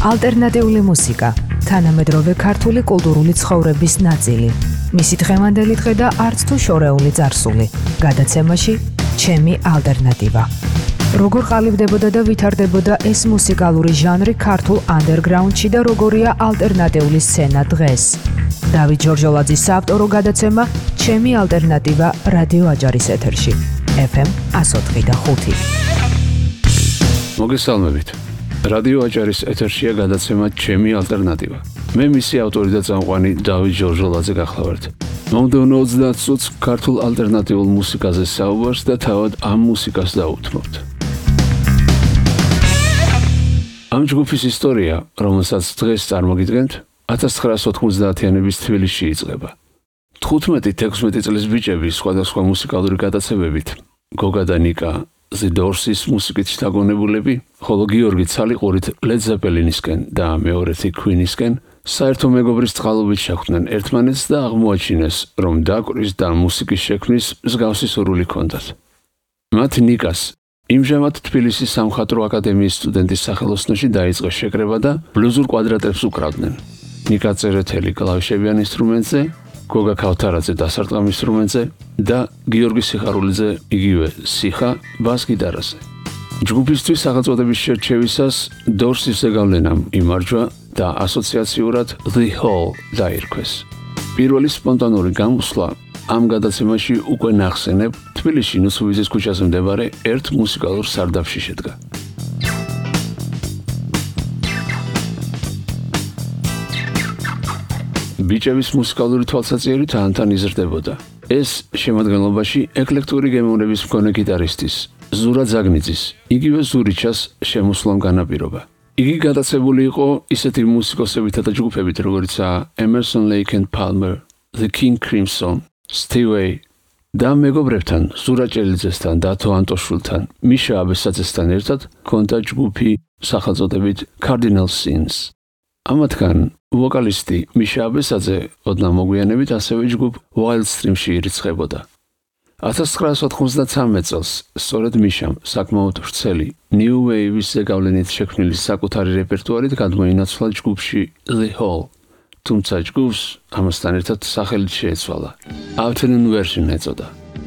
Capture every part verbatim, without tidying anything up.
ალტერნატიული მუსიკა, თანამედროვე ქართული კულტურული ცხოვრების ნაწილი. მისი დღევანდელი დღე და არც თუ შორეული წარსული. გადაცემაში ჩემი ალტერნატივა. როგორ ყალიბდებოდა და ვითარდებოდა ეს მუსიკალური ჟანრი ქართულ ანდერგრაუნდში და როგორია ალტერნატიული სცენა დღეს. დავით ჯორჯოლაძის საავტორო გადაცემა ჩემი ალტერნატივა რადიო აჯარის ეთერში. ეფ ემ εκατს ოთხი და ხუთი. მოგესალმებით. რადიო აჯარის ეთერშია გადაცემა ჩემი ალტერნატივა. მე მისი ავტორი და წამყვანი დავით ჯორჯოლაძე გახლავართ. მომდევნო ოცდაათ წუთს ქართულ ალტერნატიულ მუსიკაზე საუბარს და თავად ამ მუსიკას დაუთმობთ. ამ ჯგუფის ისტორია, რომელსაც დღეს წარმოგიდგენთ, ათას ცხრაასი ოთხმოცდაათიანების თბილისში იწყება. თხუთმეტი-თექვსმეტი წლის ბიჭები სხვადასხვა მუსიკალური გატაცებებით, გოგა და ნიკა The Doors-ის მუსიკით შთაგონებულები, ხოლო გიორგი ცალიყურით Led Zeppelin-ისკენ და მეორეთი Queen-ისკენ, საერთო მეგობრის წყალობით შეხვდნენ ერთმანეთს და აღმოაჩინეს, რომ დაკვრის და მუსიკის შექმნის მსგავსი სურვილი ჰქონდათ. მათ ნიკას იმჟამად თბილისის სამხატვრო აკადემიის სტუდენტის სახელოსნოში დაიწყო შეკრება და ბლუზურ კვადრატებს უკრავდნენ. ნიკა წერეთელი კლავიშებიან ინსტრუმენტზე, გოგა ქავთარაძე დასარტყამ ინსტრუმენტზე და გიორგი სიხარულიძე იგივე სიხა ბას-გიტარაზე. ჯგუფისთვის სახელწოდების შერჩევისას Doors-ის ზეგავლენამ იმარჯვა და ასოციაციურად The Hall დაირქვეს. პირველი სპონტანური გამოსვლა ამ გადაცემაში უკვე ნახსენებ თბილისში ნუსუბიძის ქუჩაზე მდებარე ერთ მუსიკალურ სარდაფში შედგა. ბიჭების მუსიკალური თვალსაჩინო თანთან იზრდებოდა. ეს შემადგენლობაში ეკლექტური გემოვნების მქონე გიტარისტის ზურა ზაგნიძის, იგივე ზურიჩას შემოსვლამ განაპირობა. იგი გადაცებული იყო ისეთი მუსიკოსებითა და ჯგუფებით, როგორიცაა Emerson, Lake and Palmer, The King Crimson, Stevie და მეგობრებთან, ზურა ჭელიძესთან, დათო ანტოშვილთან, მიშა აბესაძესთან ერთად ჰქონდა ჯგუფი სახელწოდებით Cardinal Sins. ამათგან ვოკალისტი მიშა აბესაძე ოდნავ მოგვიანებით ასევე ჯგუფ Wild Stream-ში ირიცხებოდა. ათას ცხრაასი ოთხმოცდათვრამეტ წელს სწორედ მიშამ საკმაოდ ვრცელი New Wave-ის ზეგავლენით შექმნილი საკუთარი რეპერტუარით გადმოინაცვლა ჯგუფში The Hall, თუმცა ჯგუფს ამასთან ერთად სახელით შეეცვალა. Afternoon Version ეწოდა.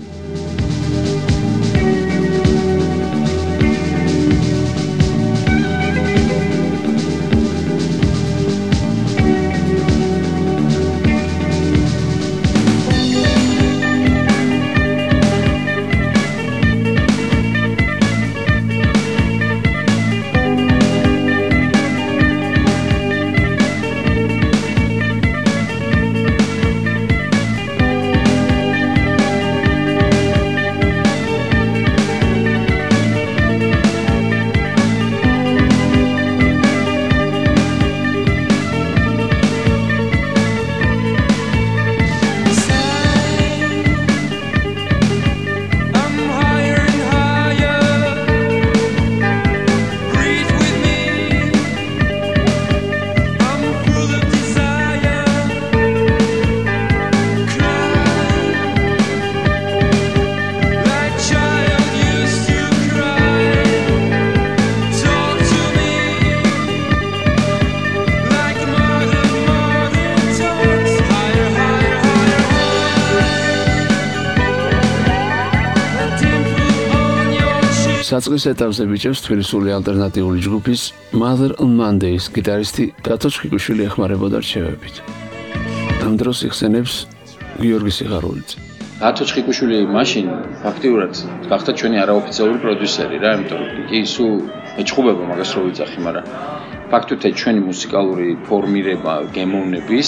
საწყის ეტაპზე ბიჭებს თბილისური ალტერნატიული ჯგუფის Mother on Mondays გიტარისტი დათო ჩხიკვიშვილი ეხმარებოდა რჩევებით. ამ დროს იხსენებს გიორგი სიხარულიძე. დათო ჩხიკვიშვილი მაშინ ფაქტიურად გახდა ჩვენი არაოფიციალური პროდიუსერი რა, იმიტომ რომ კი სულ ეჭხუბება მაგას რო ვიძახი, მაგრამ ფაქტობრივად ჩვენი მუსიკალური ფორმირება გემოვნების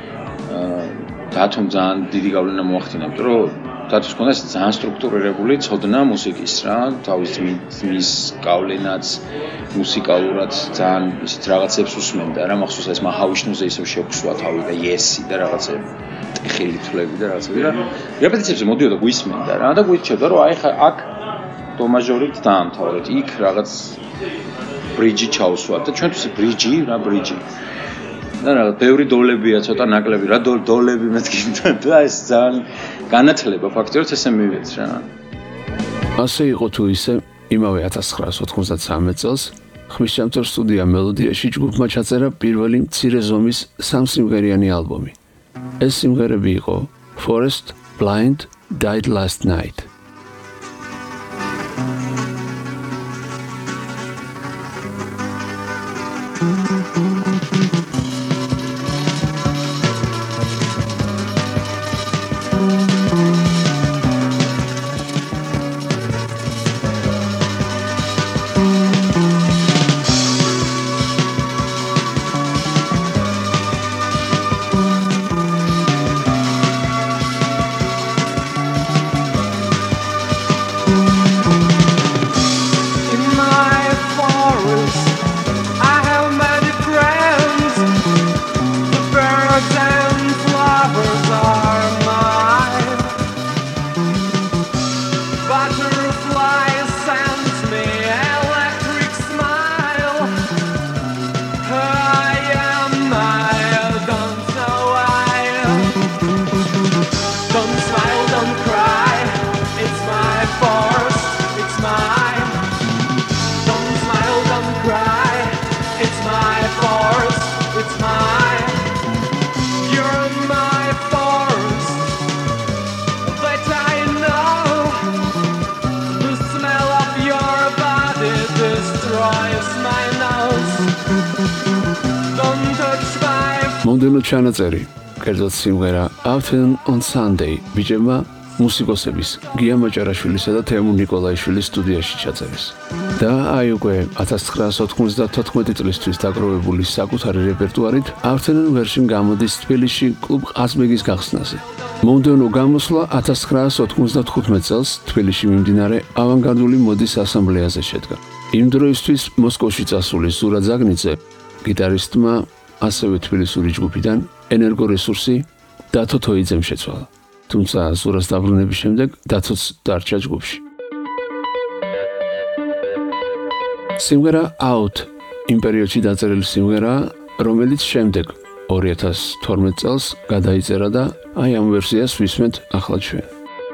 დათომ ძალიან დიდი გავლენა მოახდინა, იმიტომ რომ დათოს ქონდა ძალიან სტრუქტურირებული ცოდნა მუსიკის რა, თავის მის გავლენაც მუსიკალურად ძალიან ისეთ რაღაცებს უსმენდა რა, მახსოვს ეს მაჰავიშნუზე ისევ შეგვსვა თავი და Yes-ი და რაღაცები, ტეხილი თვლები და რაღაცები რა. რეპეტიციებზე მოდიოდა გვისმენდა რა და გვიჩვენდა რომ აი ხა აქ დო მაჟორით დაამთავრეთ, იქ რაღაც ბრიჯი ჩაუსვათ და ჩვენთვის ბრიჯი რა ბრიჯი. და რაღაც ბევრი დოლებია, ცოტა ნაკლები რა დოლები მეთქი და ეს ძალიან განათლება ფაქტობრივად ესე მივეც რა. ასე იყო თუ ისე, იმავე ათას ცხრაასი ოთხმოცდათვრამეტ წელს ხმისჩამწერ სტუდია მელოდიაში ჯგუფმა ჩაწერა პირველი მცირე ზომის სამსიმღერიანი ალბომი. ეს სიმღერები იყო Forest, Blind, Died Last Night. მომდევნო ჩანაწერი, კერძოდ სიმღერა Afternoon on Sunday ბიჭებმა მუსიკოსების გია მაჭარაშვილისა და თემურ ნიკოლაიშვილის სტუდიაში ჩაწერეს. და აი უკვე ათას ცხრაას ოთხმოცდათოთხმეტი წლისთვის დაგროვებული საკუთარი რეპერტუარით Afternoon version გამოდის თბილისში კლუბ ყაზბეგის გახსნაზე. მომდევნო გამოსვლა ათას ცხრაას ოთხმოცდათხუთმეტ წელს თბილისში მიმდინარე ავანგარდული მოდის ასამბლეაზე შედგა. იმ დროისთვის მოსკოვში წასული ზურა ზაგნიძე გიტარისტმა ასევე თბილისური ჯგუფიდან ენერგორესურსი დათო თოიძემ შეცვალა. თუმცა ზურას დაბრუნების შემდეგ დათოც დარჩა ჯგუფში. სიმღერა Out იმ პერიოდში დაწერილი სიმღერა, რომელიც შემდეგ ორი ათას თორმეტ წელს გადაიწერა და აი ამ ვერსიას ვისმენთ ახლა ჩვენ.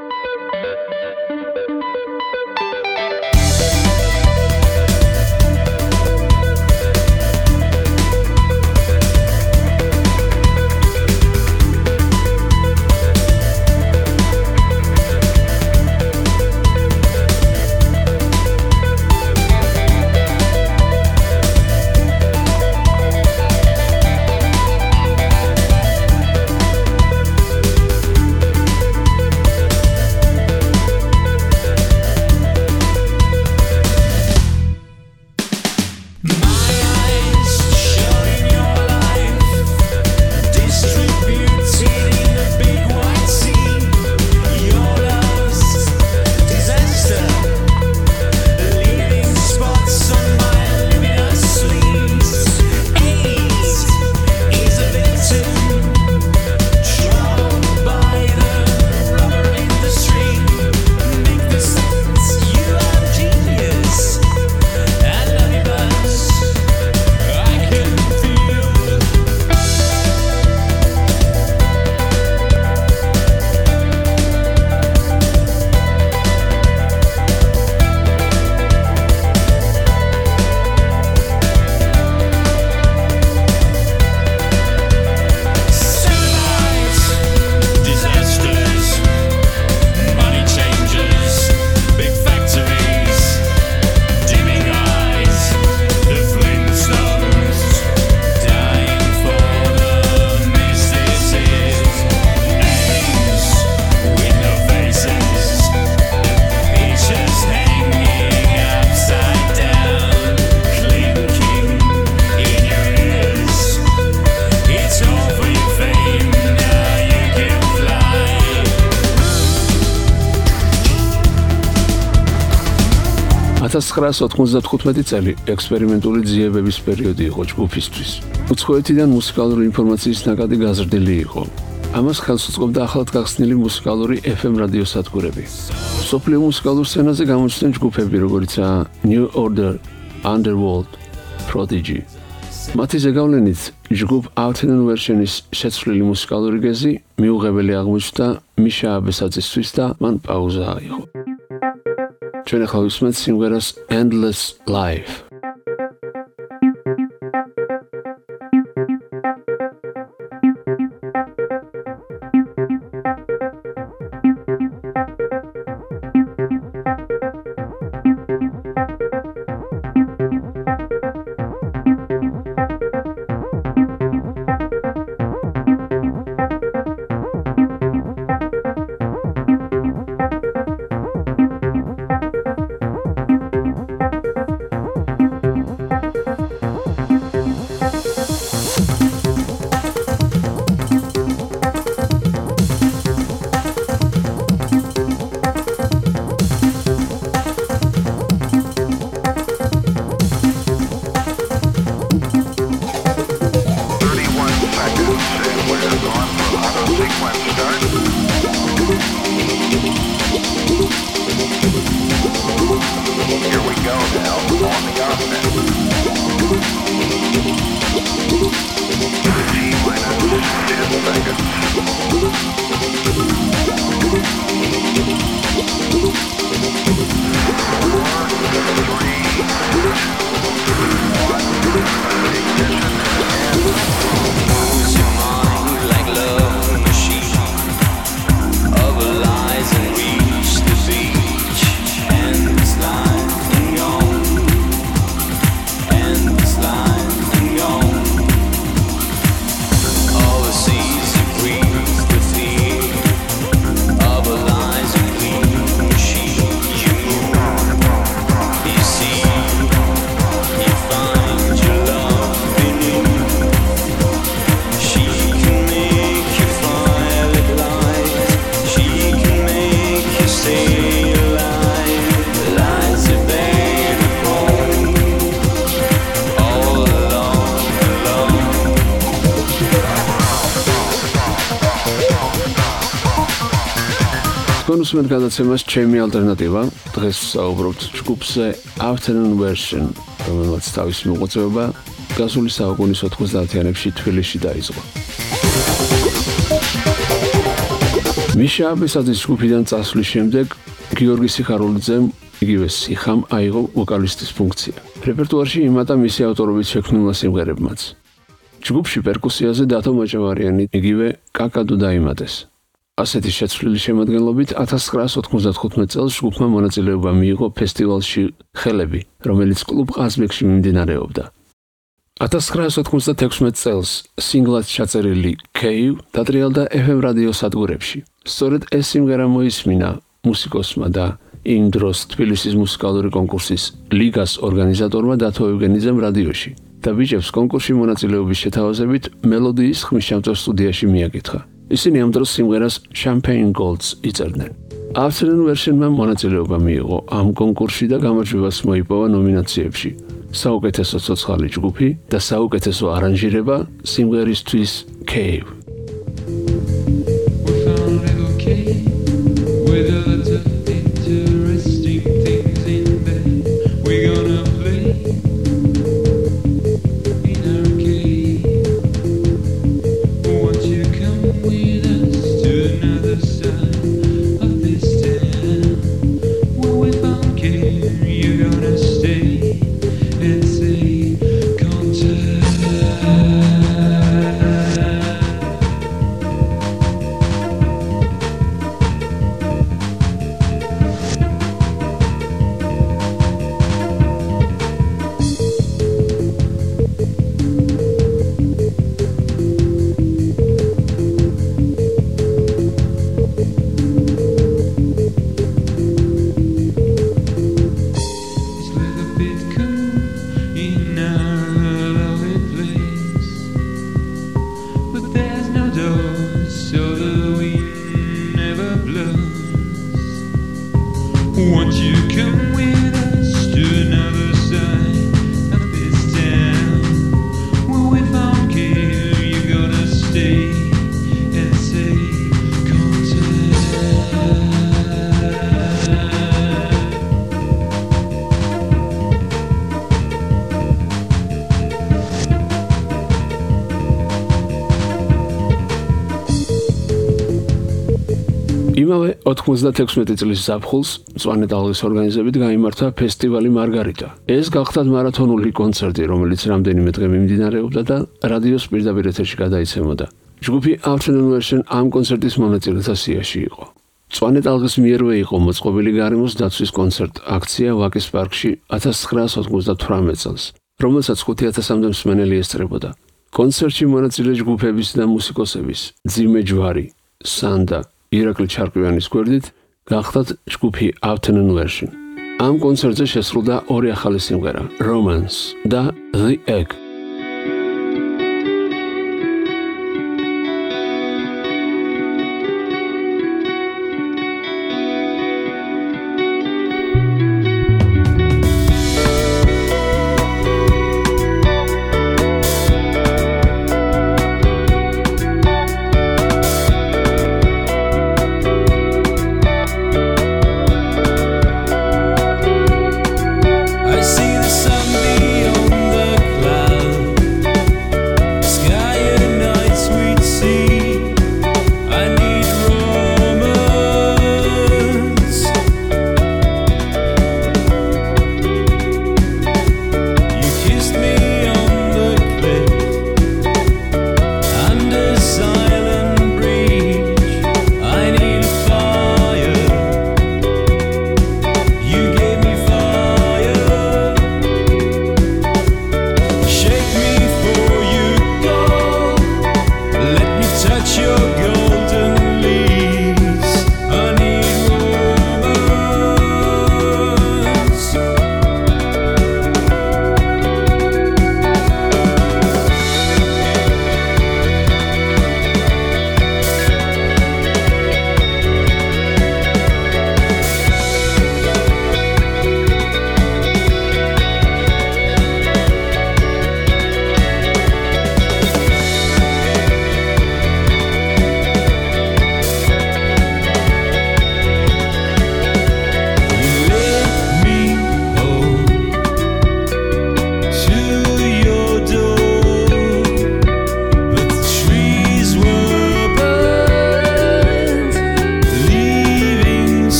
ათას ცხრაას ოთხმოცდათხუთმეტი წელი ექსპერიმენტული ძიებების პერიოდი იყო ჯგუფისთვის. უცხოეთიდან მუსიკალური ინფორმაციის ნაკადი გაზრდილი იყო. ამას ხელს უწყობდა ახლად გახსნილი მუსიკალური ეფ ემ რადიოსადგურები. მსოფლიო მუსიკალურ სცენაზე გამოჩნდნენ ჯგუფები, როგორიცაა New Order, Underworld, Prodigy. მათი ზეგავლენით ჯგუფ Afternoon version-ის შეცვლილი მუსიკალური გეზი მიუღებელი აღმოჩნდა მიშა აბესაძისთვის და მან პაუზა აიღო. ჩვენ ახლა ვისმენთ სიმღერას Endless Life. თქვენ უსმენთ გადაცემას ჩემი ალტერნატივა. დღეს ვსაუბრობთ ჯგუფზე Afternoon Version, რომელმაც თავისი მოღვაწეობა გასული საუკუნის ოთხმოცდაათიანებში თბილისში დაიწყო. მიშა აბესაძის ჯგუფიდან წასვლის შემდეგ გიორგი სიხარულიძემ იგივე სიხამ აიღო ვოკალისტის ფუნქცია. რეპერტუარში იმატა მისი ავტორობით შექმნილმა სიმღერებმაც. ჯგუფში პერკუსიაზე დათო მაჭავარიანი იგივე კაკადო დაიმატეს. ასეთი შეცვლილი შემადგენლობით ათას ცხრაასი ოთხმოცდათხუთმეტ წელს ჯგუფმა მონაწილეობა მიიღო ფესტივალში ხელები, რომელიც კლუბ ყაზბეგში მიმდინარეობდა. ათას ცხრაასი ოთხმოცდათექვსმეტ წელს სინგლად ჩაწერილი Cave დატრიალდა ეფ ემ რადიო სადგურებში. სწორედ ეს სიმღერა მოისმინა მუსიკოსმა და იმ დროს თბილისის მუსიკალური კონკურსის ლიგას ორგანიზატორმა დათო ევგენიძემ რადიოში და ბიჭებს კონკურსში მონაწილეობის შეთავაზებით მელოდიის ხმისჩამწერ სტუდიაში მიაკითხა. ისინი ამ დროს სიმღერას Champagne Golds იწერდნენ. Afternoon Version-მა მონაწილეობა მიიღო ამ კონკურსში და გამარჯვებას მოიპოვა ნომინაციებში. საუკეთესო ცოცხალი ჯგუფი და საუკეთესო არანჟირება სიმღერისთვის Cave. იმავე ოთხმოცდათექვსმეტი წლის ზაფხულს მწვანე ტალღის ორგანიზებით გაიმართა ფესტივალი მარგარიტა. ეს გახლდათ მარათონული კონცერტი, რომელიც რამდენიმე დღე მიმდინარეობდა და რადიოს პირდაპირ ეთერში გადაიცემოდა. ჯგუფი Afternoon Version ამ კონცერტის მონაწილეთა სიაში იყო. მწვანე ტალღის მიერვე იყო მოწყობილი გარემოს დაცვის კონცერტ აქცია ვაკის პარკში ათას ცხრაასი ოცდათვრამეტ წელს, რომელსაც ხუთი ათასამდე მსმენელი ესწრებოდა. კონცერტში მონაწილე ჯგუფების და მუსიკოსების ძიმე ჯვარი, სანდა ირაკლი ჩარკვიანის გვერდით გახდათ ჯგუფი Afternoon Version. ამ კონცერტზე შესრულდა ორი ახალი სიმღერა, Romance და The Egg. I see the sun beyond the clouds.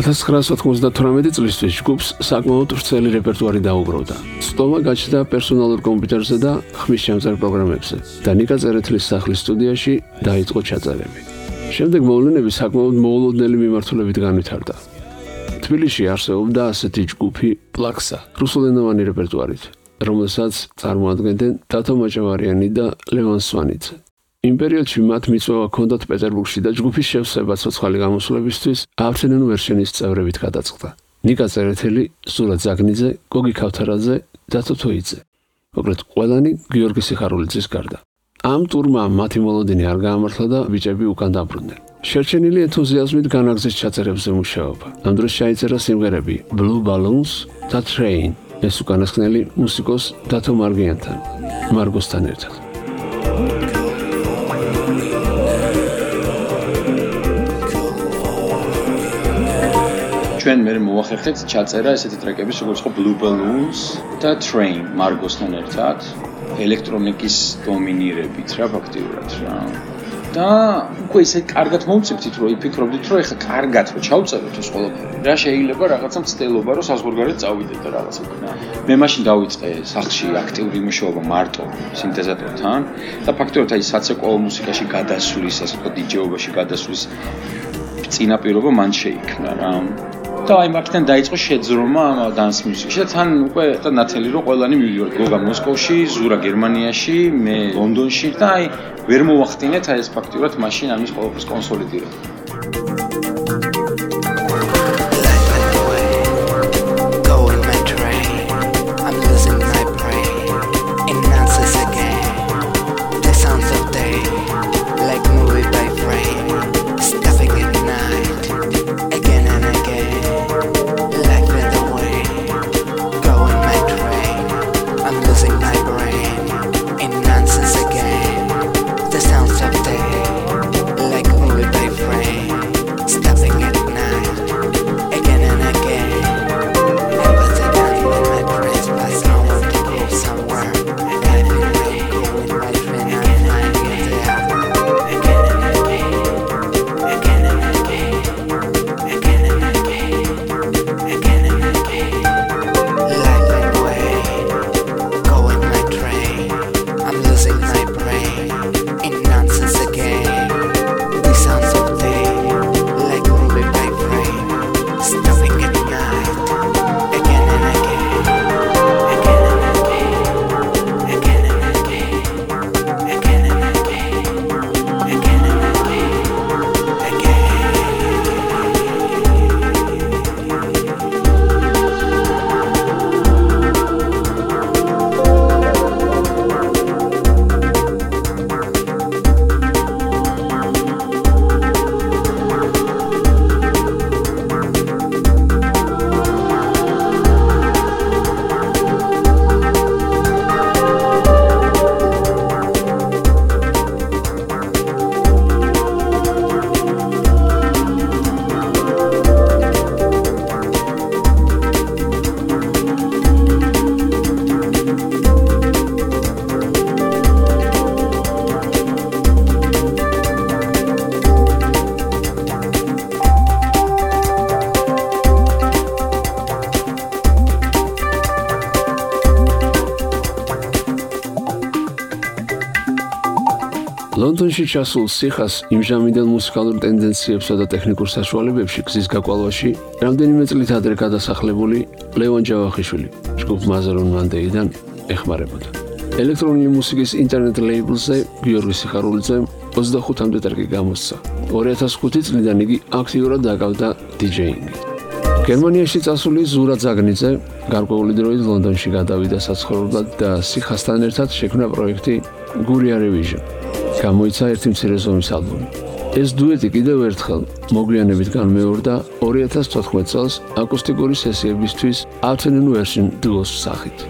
ათას ცხრაასი ოთხმოცდათვრამეტი წლისთვის ჯგუფს საკმაოდ ვრცელი რეპერტუარი დაუგროვდა. სტომა გაჩნდა პერსონალურ კომპიუტერზე და ხმის შემწერ პროგრამებზე და ნიკა წერეთლის სახლის სტუდიაში დაიწყო ჩაწერები. შემდეგ მოვლენები საკმაოდ მოულოდნელი მიმართულებით განვითარდა. თბილისში არსებობდა ასეთი ჯგუფი პლაქსა, რუსულენოვანი რეპერტუარით, რომელსაც წარმოადგენდნენ დათო მაჭავარიანი და ლევან სვანიძე. იმ პერიოდში მათ მიწვევა ჰქონდათ პეტერბურგში და ჯგუფის შევსება ცოცხალი გამოსვლებისთვის ავთენენო ვერსიონის წევრებით გადაწყდა. ნიკა წერეთელი, ზურა ზაგნიძე, გოგი ქავთარაძე, დათო თოიძე. მოკლედ ყველანი გიორგი სიხარულიძის გარდა. ამ ტურმა მათი მოლოდინი არ გაამართლა და ბიჭები უკან დაბრუნდნენ. შერჩენილი ენთუზიაზმით განაგზეს ჩაწერებზე მუშაობა. ამ დროს ჩაიწერა სიმღერები Blue Balloons და Train, ეს უკანასკნელი მუსიკოს დათო მარგიანთან, მარგოსთან ერთად. ჩვენ მე მოვახერხეთ ჩაწერა ესეთი ტრეკების როგორც ხო Blue Balloons და Train მარგოსთან ერთად, ელექტრონიკის დომინირებით რა ფაქტიურად რა. და უკვე ისე კარგად მომწიფთით რომ იფიქრობდით რომ ეხლა კარგად რომ ჩავწეროთ ეს ყველაფერი. რა შეიძლება რაღაცა მცდელობა რომ საზღვარგარეთ წავიდეთ და რაღაცა იქნა. მე მაშინ დავიწყე სახლში აქტიური მუშაობა მარტო სინთეზატორთან და ფაქტობრივად აი საცეკვაო მუსიკაში გადასვლის, ასე ვთქვათ, დიჯეობაში გადასვლის წინაპირობა მან შეიქმნა რა. და აი მაგიდან დაიწყო შეძრომა ამ დანს მუსიკაში და თან უკვე და ნათელი რომ ყველანი მივიდივართ გოგა მოსკოვში, ზურა გერმანიაში, მე ლონდონში და აი ვერ მოვახდინეთ აი ეს ფაქტურად მაშინ ამის ყოველთვის კონსოლიდირება. ლონდონში ჩასულ სიხას იმჟამინდელ მუსიკალურ ტენდენციებსა და ტექნიკურ საშუალებებში გზის გაკვალვაში რამდენიმე წლით ადრე გადასახლებული ლევან ჯავახიშვილი ჯგუფ მაზარონ მანდეიდან ეხმარებოდა. ელექტრონული მუსიკის ინტერნეტ ლეიბლზე გიორგი სიხარულიძემ ოცდახუთამდე ტრეკი გამოსცა. ორი ათას ხუთი წლიდან იგი აქტიურად დაკავდა დიჯეინგით. გერმანიაში წასული ზურა ზაგნიძე გარკვეული დროით ლონდონში გადავიდა საცხოვრებლად და სიხასთან ერთად შექმნა პროექტი Guria Revision. გამოიცა ერთი მცირე ზომის ალბომი. ეს დუეტი კიდევ ერთხელ მოგვიანებით განმეორდა ორი ათას თოთხმეტ წელს აკუსტიკური სესიებისთვის Afternoon Version duos სახით.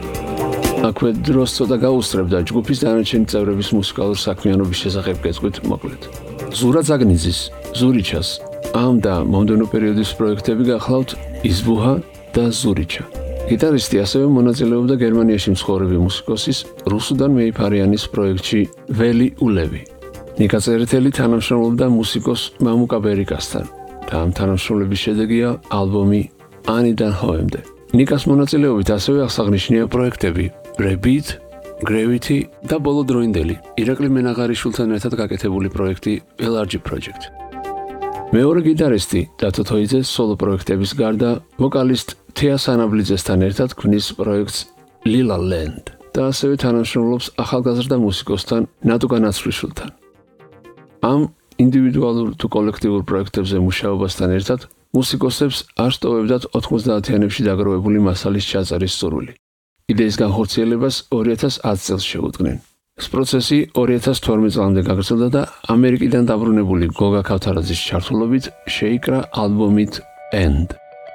აქვე დროს ცოტა გაუსწრებდა ჯგუფის დანარჩენი წევრების მუსიკალურ საქმიანობის შესახებ გეტყვით მოკლედ. ზურა ზაგნიძის, ზურიჩას, ამ და მომდევნო პერიოდის პროექტები გახლავთ იზბუჰა და ზურიჩა. გიტარისტი ასევე მონაწილეობდა გერმანიაში მცხოვრები მუსიკოსის რუსუდან მეიფარიანის პროექტში ველი ულევი. ნიკა წერეთელი თანამშრომლობდა მუსიკოს მამუკა ბერიკასთან. და ამ თანამშრომლობის შედეგია ალბომი ანიდან ჰოემდე. ნიკას მონაწილეობით ასევე აღსანიშნავია პროექტები Rebeat, Gravity და ბოლო დროინდელი ირაკლი მენაღარიშვილთან ერთად გაკეთებული პროექტი A Large Project. მეორე გიტარისტი დათო თოიძე სოლო პროექტების გარდა ვოკალისტ თეა სანაბლიძესთან ერთად ქმნის პროექტს Lila Land და ასევე თანამშრომლობს ახალგაზრდა მუსიკოსთან ნატუკა ნაცვლიშვილთან. ამ ინდივიდუალურ თუ კოლექტიურ პროექტებზე მუშაობასთან ერთად მუსიკოსებს არ სტოვებდათ ოთხმოცდაათიანებში დაგროვებული მასალის ჩაწერის სურვილი. იდეის განხორციელებას ორი ათას ათი წელს შეუდგნენ. ეს პროცესი ორი ათას თორმეტ წლამდე გაგრძელდა და ამერიკიდან დაბრუნებული გოგა ქავთარაძის ჩართულობით შეიკრა ალბომით End.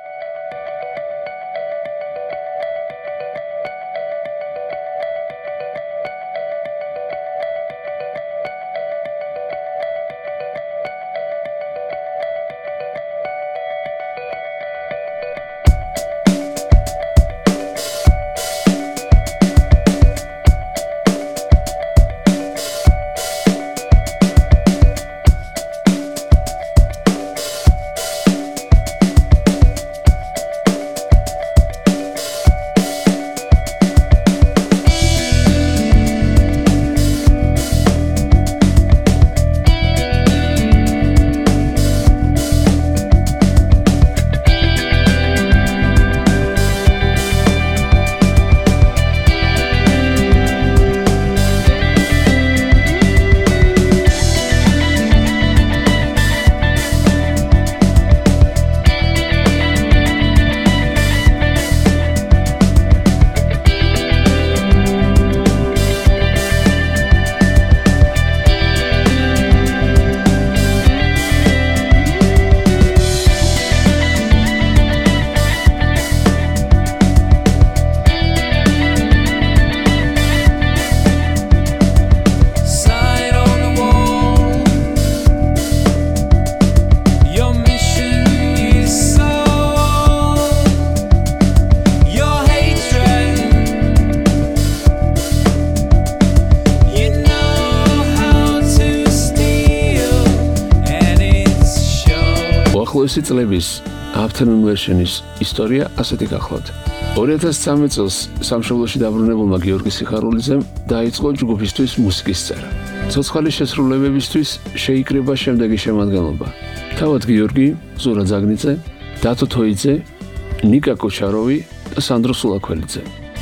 ახლოესი წლების Afternoon Version-ის ისტორია ასეთი გახლავთ. ორი ათას ცხრამეტ წელს სამშობლოში დაბრუნებულმა გიორგი სიხარულიძემ დაიწყო ჯგუფისთვის მუსიკის წერა. ცოცხალი შესრულებებისთვის შეიკრიბა შემდეგი შემადგენლობა: თავად გიორგი, ზურა ზაგნიძე, დათო თოიძე, ნიკა კოჩაროვი და სანდრო სულაქველიძე.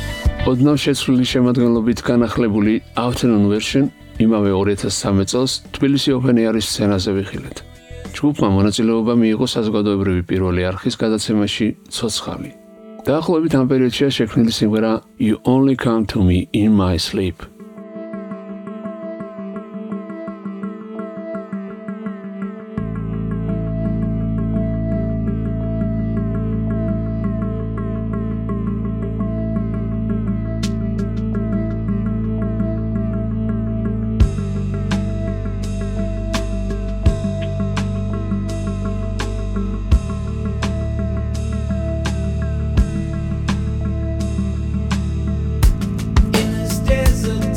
ოდნავ შეცვლილი შემადგენლობით განახლებული Afternoon Version იმავე ორი ათას ცხრამეტ წელს თბილისი Open Air-ის სცენაზე ვიხილეთ. ჯგუფმა მონაწილეობა მიიღო საზოგადოებრივი პირველი არხის გადაცემაში ცოცხალი. დაახლოებით ამ პერიოდშია შექმნილი სიმღერა You Only Come to Me in My Sleep. Desert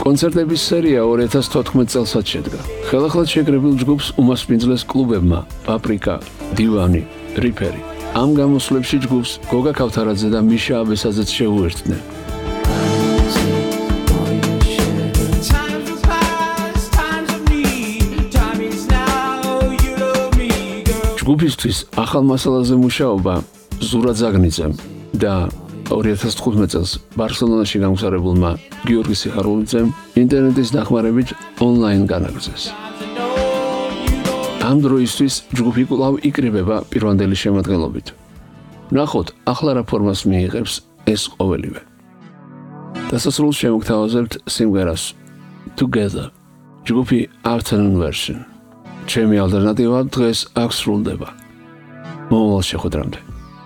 კონცერტების სერია ორი ათას თოთხმეტ წელსაც შედგა. ხელახლად შეკრებილ ჯგუფს უმასპინძლეს კლუბებმა პაპრიკა, დივანი, რიფერი. ამ გამოსვლებში ჯგუფს გოგა ქავთარაძე და მიშა აბესაძეც შეუერთდნენ. ჯგუფისთვის ახალ მასალაზე მუშაობა ზურა ზაგნიძემ და ორი ათას თხუთმეტ წელს ბარსელონაში გამგზავრებულმა გიორგი სიხარულიძემ ინტერნეტის დახმარებით ონლაინ განაგრძეს. ამ დროისთვის ჯგუფი კვლავ იკრიბება პირვანდელი შემადგენლობით. ნახოთ, ახლა რა ფორმას მიიღებს ეს ყოველივე. დასასრულს შემოგთავაზებთ სიმღერას Together, ჯგუფი Afternoon Version. ჩემი ალტერნატივა დღეს აქ სრულდება. მომავალ შეხვედრამდე.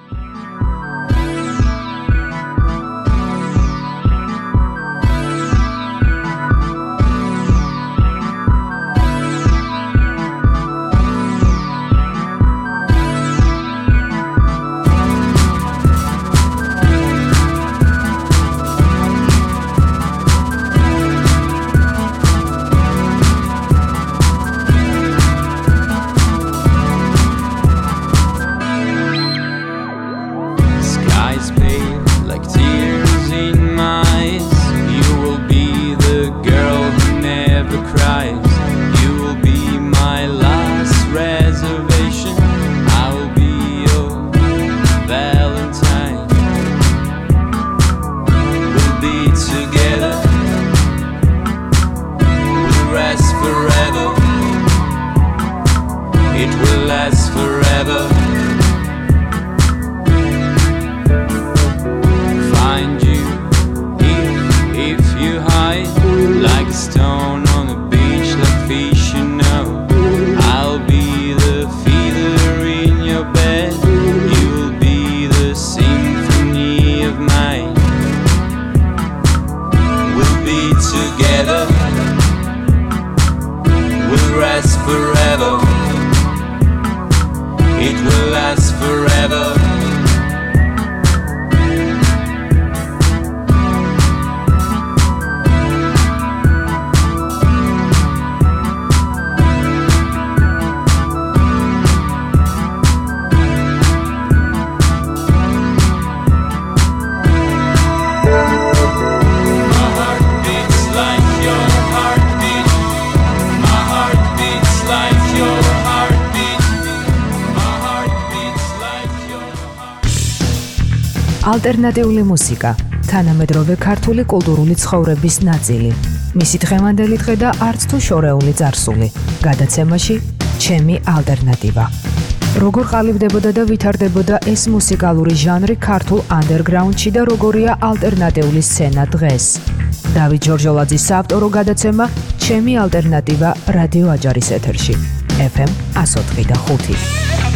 ალტერნატიული მუსიკა, თანამედროვე ქართული კულტურული ცხოვრების ნაწილი. მისი დღევანდელი დღე და არც თუ შორეული წარსული. გადაცემაში ჩემი ალტერნატივა. როგორ ყალიბდებოდა და ვითარდებოდა ეს მუსიკალური ჟანრი ქართულ ანდერგრაუნდში და როგორია ალტერნატიული სცენა დღეს. დავით ჯორჯოლაძის საავტორო გადაცემა ჩემი ალტერნატივა რადიო აჯარის ეთერში. ეფ ემ one oh five point five.